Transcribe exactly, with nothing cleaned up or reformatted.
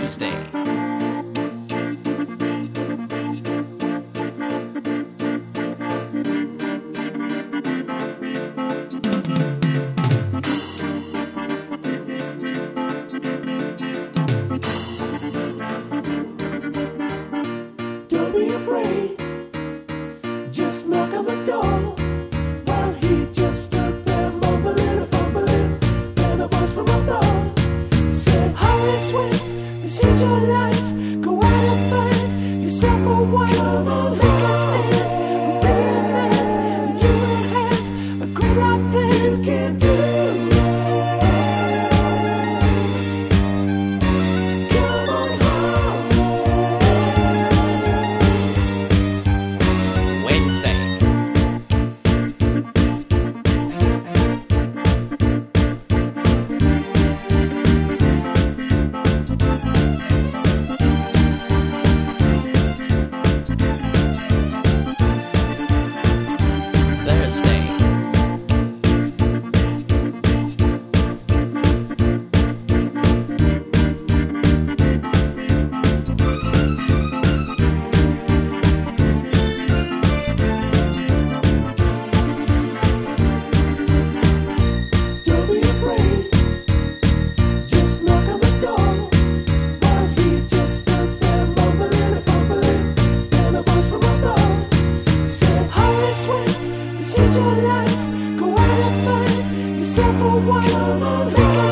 Wednesday. Don't be afraid, just knock on the door. While he just stood there mumbling and fumbling, then a voice from above said, hurry, sweet, this is your life. Go out and find yourself a wife. Come on, make a stand, be a man, and you will have a great life plan. You can do it. Come on home. Wednesday. Thursday. Don't be afraid, just knock on the door. While he just stood there mumbling and fumbling, then a voice from above said, hurry, sweet, this is your life. Go out and find yourself a wife. Come on, make a